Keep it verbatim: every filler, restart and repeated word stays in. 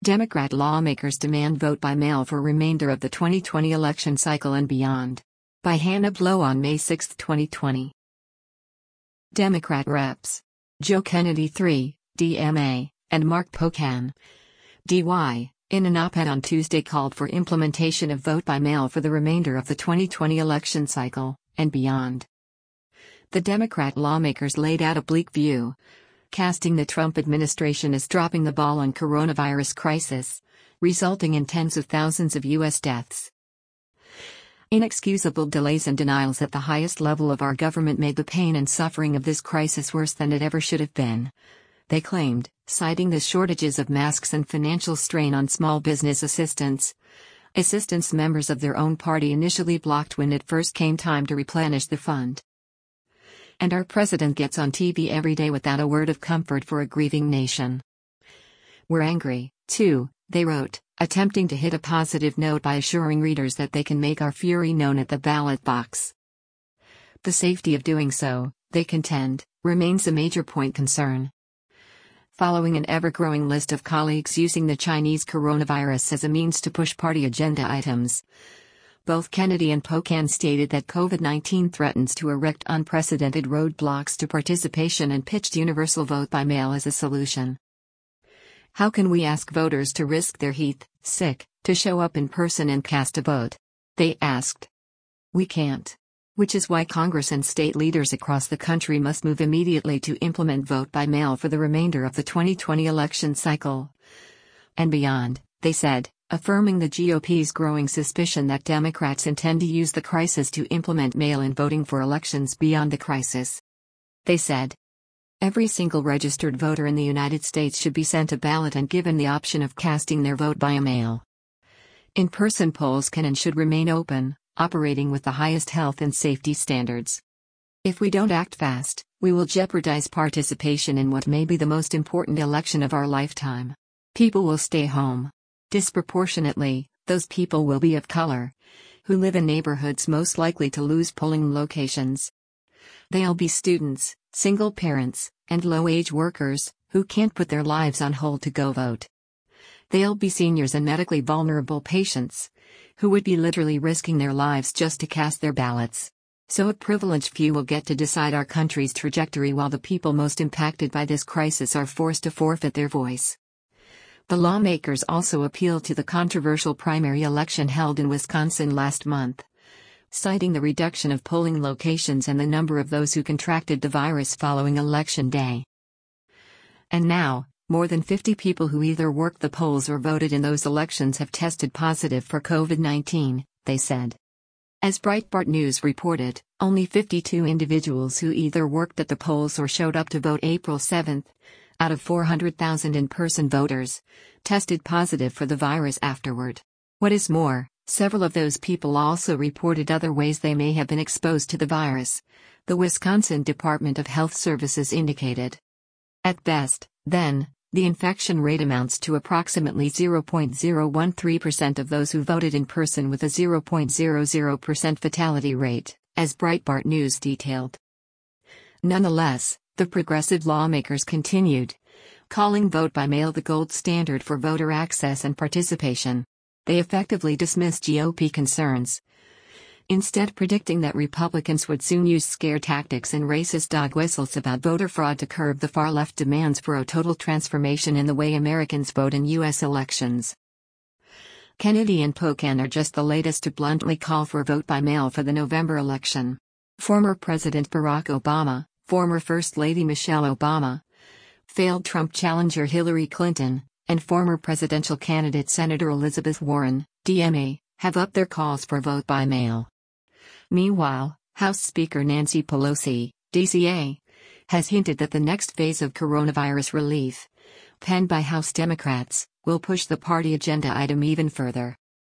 Democrat lawmakers demand vote by mail for remainder of the twenty twenty election cycle and beyond. By Hannah Blow on May sixth, twenty twenty. Democrat Reps Joe Kennedy the third, D M A, and Mark Pocan, D Y, in an op-ed on Tuesday called for implementation of vote by mail for the remainder of the twenty twenty election cycle, and beyond. The Democrat lawmakers laid out a bleak view, casting the Trump administration as dropping the ball on coronavirus crisis, resulting in tens of thousands of U S deaths. Inexcusable delays and denials at the highest level of our government made the pain and suffering of this crisis worse than it ever should have been, they claimed, citing the shortages of masks and financial strain on small business assistance. Assistance members of their own party initially blocked when it first came time to replenish the fund. And our president gets on T V every day without a word of comfort for a grieving nation. We're angry, too, they wrote, attempting to hit a positive note by assuring readers that they can make our fury known at the ballot box. The safety of doing so, they contend, remains a major point concern. Following an ever-growing list of colleagues using the Chinese coronavirus as a means to push party agenda items, both Kennedy and Pocan stated that COVID nineteen threatens to erect unprecedented roadblocks to participation and pitched universal vote by mail as a solution. How can we ask voters to risk their heat, sick, to show up in person and cast a vote? They asked. We can't. Which is why Congress and state leaders across the country must move immediately to implement vote by mail for the remainder of the twenty twenty election cycle and beyond, they said, affirming the G O P's growing suspicion that Democrats intend to use the crisis to implement mail-in voting for elections beyond the crisis. They said, every single registered voter in the United States should be sent a ballot and given the option of casting their vote by mail. In-person polls can and should remain open, operating with the highest health and safety standards. If we don't act fast, we will jeopardize participation in what may be the most important election of our lifetime. People will stay home. Disproportionately, those people will be of color, who live in neighborhoods most likely to lose polling locations. They'll be students, single parents, and low-wage workers, who can't put their lives on hold to go vote. They'll be seniors and medically vulnerable patients, who would be literally risking their lives just to cast their ballots. So a privileged few will get to decide our country's trajectory while the people most impacted by this crisis are forced to forfeit their voice. The lawmakers also appealed to the controversial primary election held in Wisconsin last month, citing the reduction of polling locations and the number of those who contracted the virus following Election Day. And now, more than fifty people who either worked the polls or voted in those elections have tested positive for COVID nineteen, they said. As Breitbart News reported, only fifty-two individuals who either worked at the polls or showed up to vote April seventh, out of four hundred thousand in-person voters, tested positive for the virus afterward. What is more, several of those people also reported other ways they may have been exposed to the virus, the Wisconsin Department of Health Services indicated. At best, then, the infection rate amounts to approximately zero point zero one three percent of those who voted in person, with a zero point zero zero percent fatality rate, as Breitbart News detailed. Nonetheless, the progressive lawmakers continued, calling vote by mail the gold standard for voter access and participation. They effectively dismissed G O P concerns, instead predicting that Republicans would soon use scare tactics and racist dog whistles about voter fraud to curb the far-left demands for a total transformation in the way Americans vote in U S elections. Kennedy and Pocan are just the latest to bluntly call for vote by mail for the November election. Former President Barack Obama, former First Lady Michelle Obama, failed Trump challenger Hillary Clinton, and former presidential candidate Senator Elizabeth Warren, D M A, have upped their calls for vote by mail. Meanwhile, House Speaker Nancy Pelosi, D C A, has hinted that the next phase of coronavirus relief, penned by House Democrats, will push the party agenda item even further.